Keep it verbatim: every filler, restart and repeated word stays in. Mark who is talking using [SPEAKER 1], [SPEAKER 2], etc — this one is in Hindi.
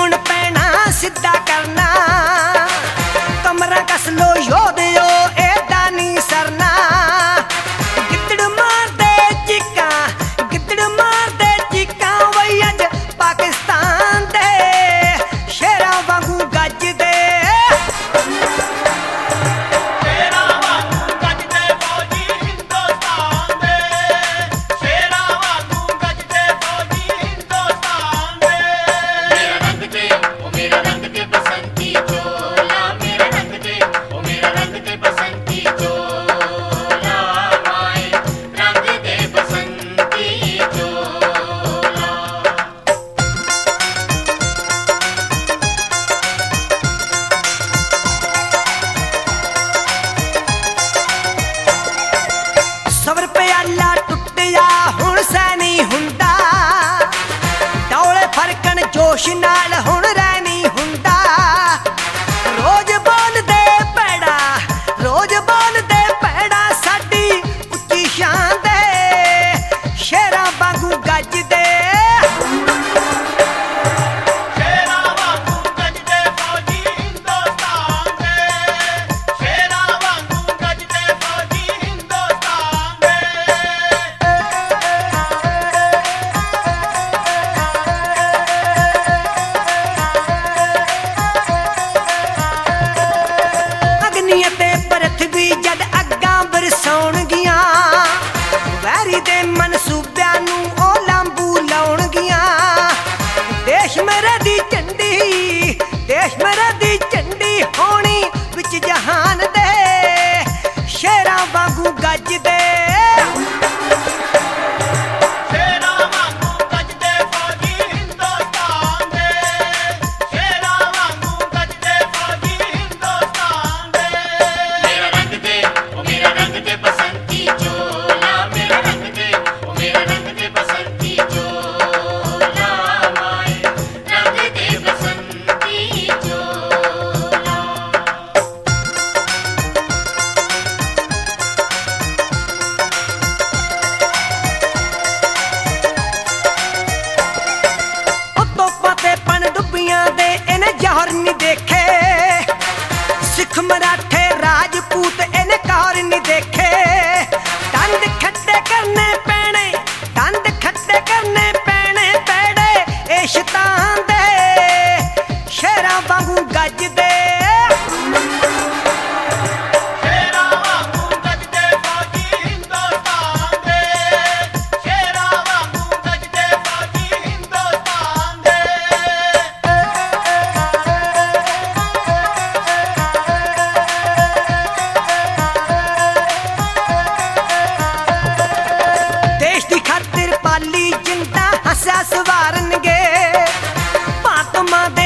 [SPEAKER 1] हुण पैना सिद्धा करना, कमरा कस लो योधियो एदा नहीं सरना। गिद्दड़ मार दे चिक्का, गिद्दड़ मार दे चिक्का, वही अज पाकिस्तान दे शेरां वांगू गजदे। सबर प्याला टुटिया हुण सैनी हुंदा, डौले फरकन जोश नाल हुण रैनी हुंदा। रोज बोलदे पैड़ा, रोज बोलदे पैड़ा, साडी उच्ची शान दे शेरां वांगू गजदे। पृथ्वी जद अग्गां बरसाउणगियां, वैरी दे मनसूबियां नूं ओ लांबू लाउणगियां। देश मेरे दी झंडी, देश मेरे दी झंडी होनी विच जहान दे शेरां वांगू गजदे। दे इन्हें जौहर नहीं देखे, सिख मराठे राजपूत इन्हें कहर नहीं देखे। दंद खट्टे करने पैने, दंद खट्टे करने पैने पैड़े ए शैतान दे शेरां वांगू गजदे। जिंदा हंसा सवारनगे, महात्मा